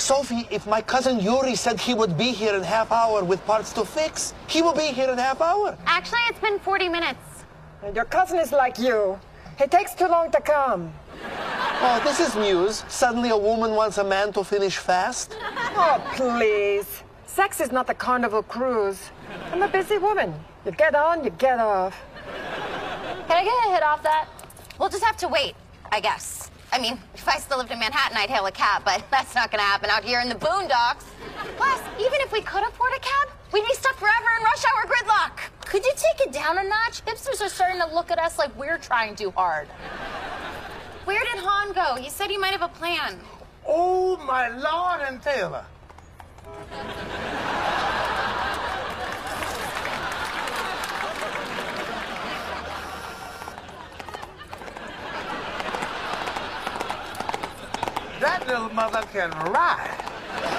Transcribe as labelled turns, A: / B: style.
A: Sophie, if my cousin Yuri said he would be here in half hour with parts to fix, he will be here in half hour.
B: Actually, it's been 40 minutes.
C: And your cousin is like you. He takes too long to come.
A: Oh, this is news. Suddenly a woman wants a man to finish fast.
C: Oh, please. Sex is not a carnival cruise. I'm a busy woman. You get on, you get off.
B: Can I get a hit off that? We'll just have to wait, I guess. I mean, if I still lived in Manhattan, I'd hail a cab, but that's not gonna happen out here in the boondocks. Plus, even if we could afford a cab, we'd be stuck forever in rush hour gridlock.
D: Could you take it down a notch? Hipsters are starting to look at us like we're trying too hard.
B: Where did Han go? He said he might have a plan.
E: Oh, my Lord and Taylor. That little mother can ride.